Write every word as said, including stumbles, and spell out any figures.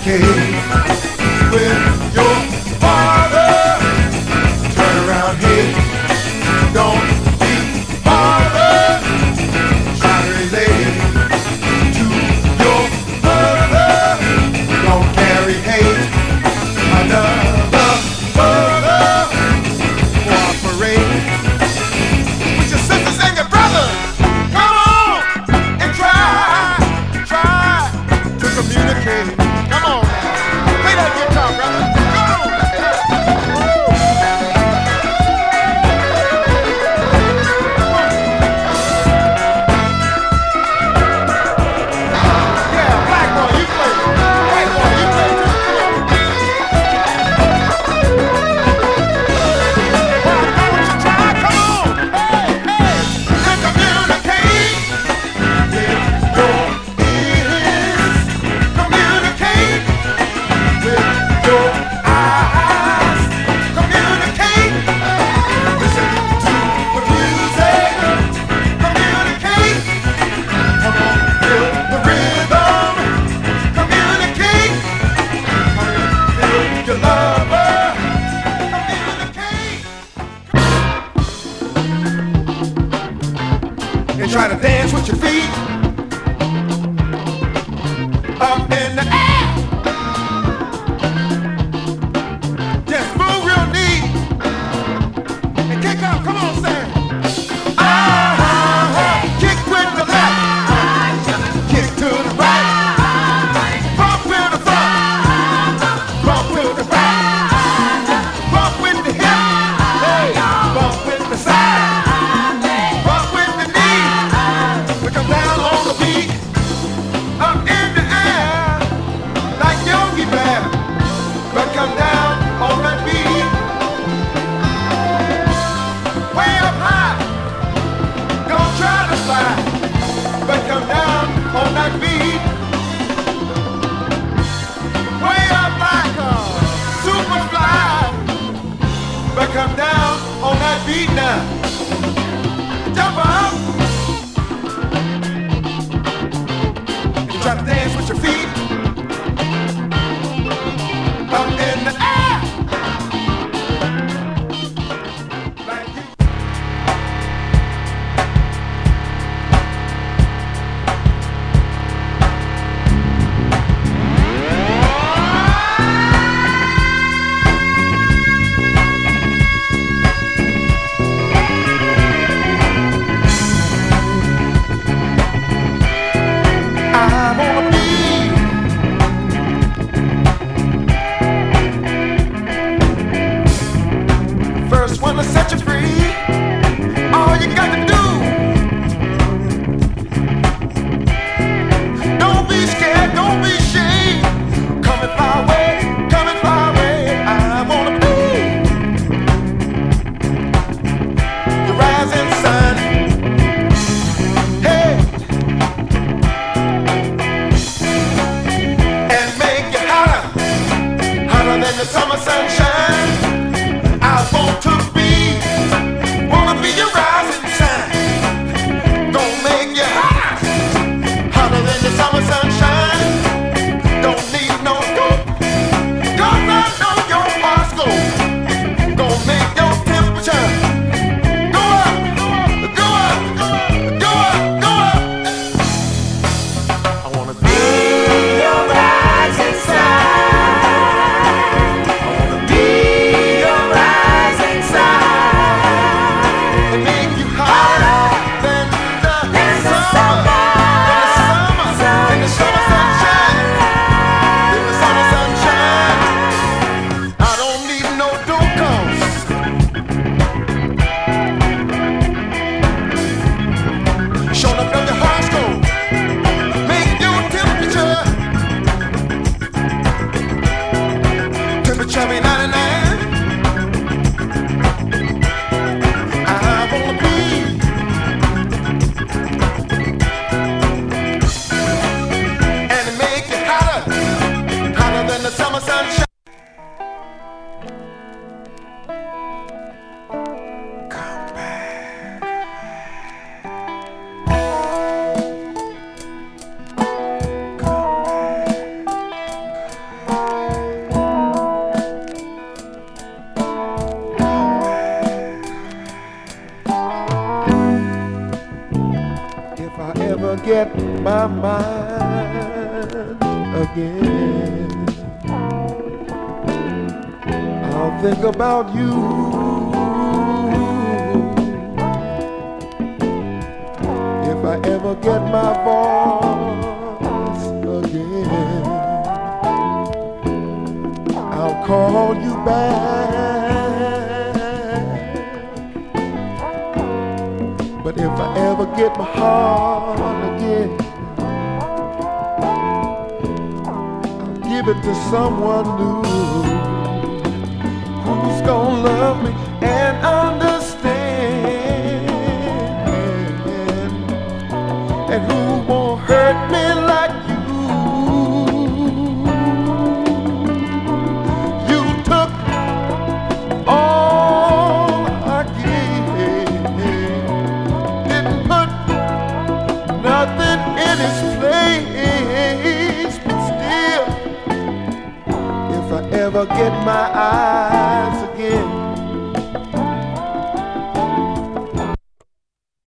communicate with your father. Turn around, hey, don't be bothered. Try to relate to your mother. Don't carry hate. Another mother. Cooperate with your sisters and your brothers. Come on and try, try to communicate. Come on now. Play that guitar, brother. Try to dance with your feet up in the air. Just move real neat and kick up. Come on, Sam. Ah, kick with the left, kick to the right, bump to the front, bump to the back, bump with the hip, hey, bump with the side. Come down on the beat, up in the air, like Yogi Bear. But come down on that beat, way up high. Don't try to slide, but come down on that beat, way up like a super fly. But come down on that beat now. Jump up. Try to dance with your feet up in the air. Like you. I wanna be get my mind again, I'll think about you. If I ever get my voice again, I'll call you back. But if I ever get my heart again, I'll give it to someone new who's gonna love me and understand, and who won't hurt me like you. You took all I gave, didn't put nothing in its place, but still, if I ever get my eyes again,